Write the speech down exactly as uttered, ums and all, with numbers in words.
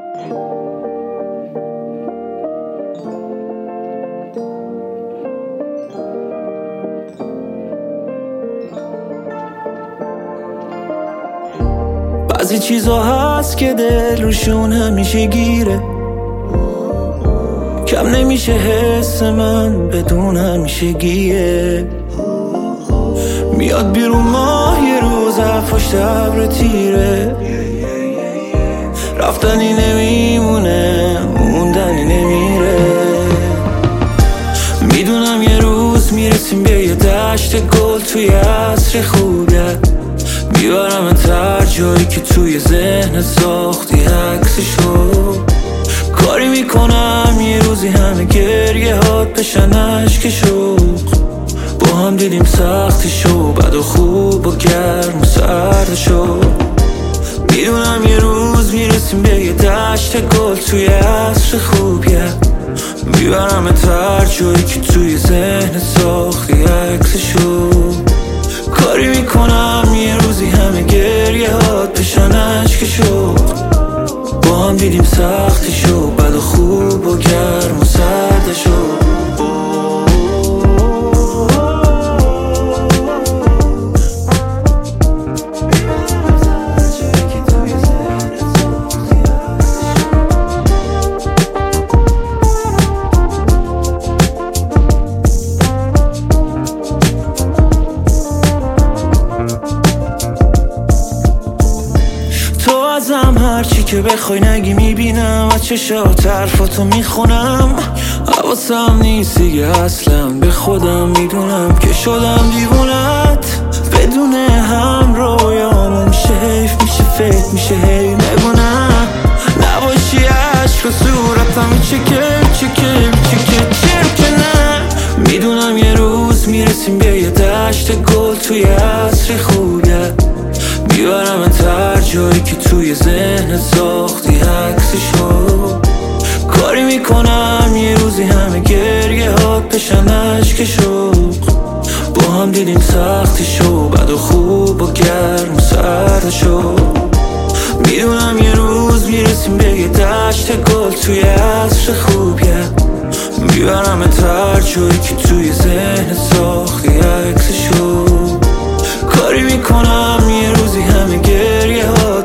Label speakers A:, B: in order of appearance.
A: بعضی چیزا هست که دل روشون همیشه گیره، کم نمیشه حس من بدون همیشه گیه. میاد بیرون ماه یه روز پشت ابر تیره، رفتنی نمیمونه موندنی نمیره. میدونم یه روز میرسیم به یه دشت گل توی عصر خوبیه، میبرم تر جایی که توی ذهن ساختی عکسشو. کاری میکنم یه روزی همه گریه هات بشن عشق شوق، با هم دیدیم سختیشو بد و خوب و گرم و سردشو. میدونم یه روز میرسیم به یه دشت گل توی عصر خوبیه، میبرم تر جایی که توی ذهن ساختی عکسشو. کاری میکنم یه روزی همه گریه هات بشن عشق شوق، با هم دیدیم سختیشو بد و خوب و گرم و سردشو. ازم هرچی که بخوای نگی میبینم، از چشات حرفاتو میخونم. حواسم نیست دیگه اصلا به خودم، میدونم که شدم دیوونت. بدون هم رویامون میشه حیف، میشه فکر میشه هی نگونم. نباشی عشق و صورتم میچکه میچکه میچکه چرا که نه. میدونم یه روز میرسیم به یه دشت گل توی عصر خوبیه، میبرم تر جایی که توی ذهن ساختی عکسشو. کاری میکنم یه روزی همه گریه هات بشن عشق شوق، با هم دیدیم سختیشو بد و خوب و گرم و سردشو. میدونم یه روز میرسیم به یه دشت گل توی عصر خوبیه، میبرم تر جایی که توی ذهن ساختی عکسشو. کاری میکنم یه روزی همه گریه ها